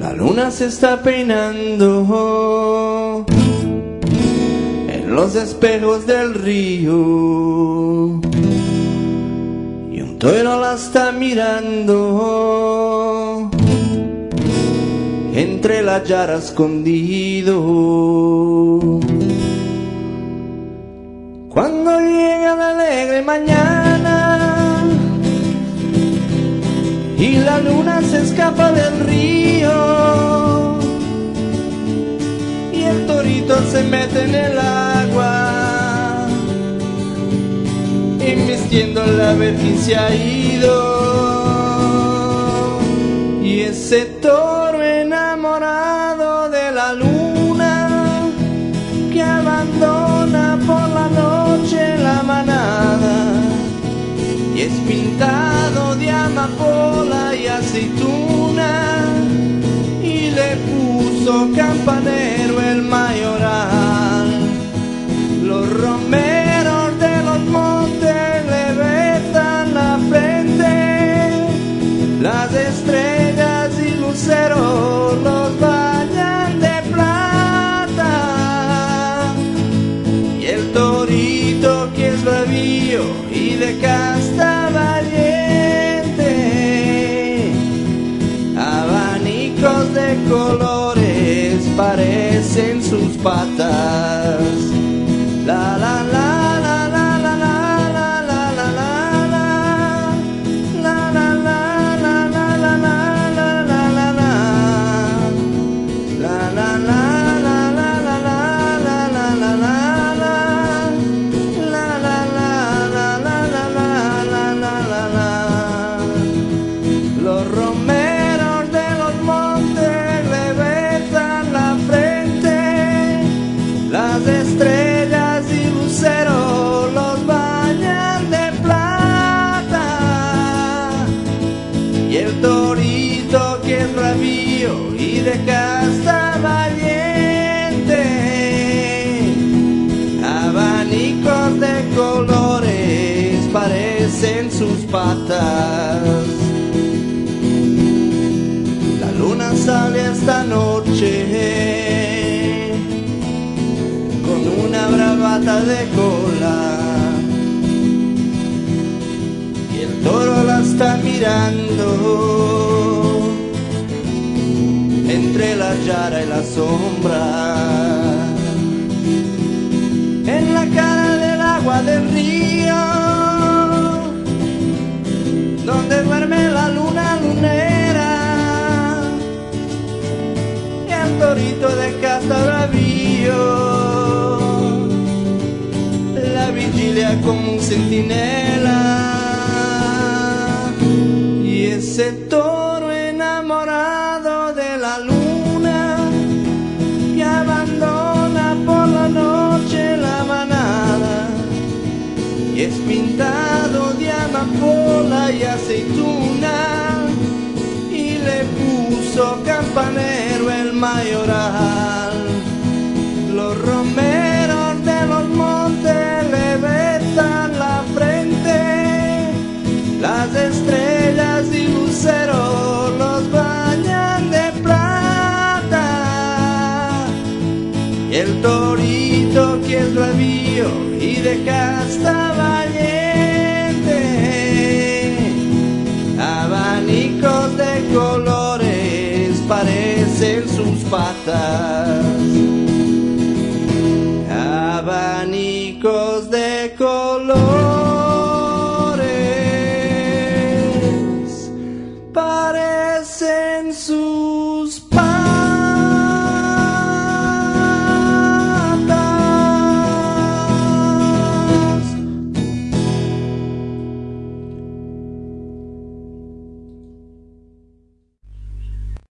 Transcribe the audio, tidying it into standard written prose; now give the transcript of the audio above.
La luna se está peinando en los espejos del río y un toro la está mirando entre la yarra escondido. Cuando llega la alegre mañana y la luna se escapa del río y el torito se mete en el agua, invistiendo la virgen se ha ido, y ese toro enamorado de la luna que abandona por la noche la manada y es pintado de amapola y aceituna y le puso campanero el mayoral. Los romeros de los montes le besan la frente, las estrellas y luceros los bañan de plata, y el torito que es bravío y de casta valiente, abanicos de colores parecen sus patas. La la la la la la la la la la la la la la la la la Los romeros de los montes le besan la frente, las estrellas y luceros los bañan de plata, y el torito que es bravío y de casta valiente, abanicos de colores parecen sus patas. La luna sale esta noche con una bravata de cola y el toro la está mirando entre la yarra y la sombra. En la cara del agua del río donde duerme la luna lunera, y el torito de casta bravío la vigilia como un centinela, y ese toro enamorado de la luna que abandona por la noche la manada y es pintado de amapola y aceituna y le puso campanero el mayoral. Los romeros de los montes le besan la frente, las estrellas y luceros los bañan de plata, y el torito que es bravío y de casta valiente, abanicos de colores parecen sus patas, abanicos de colores parecen sus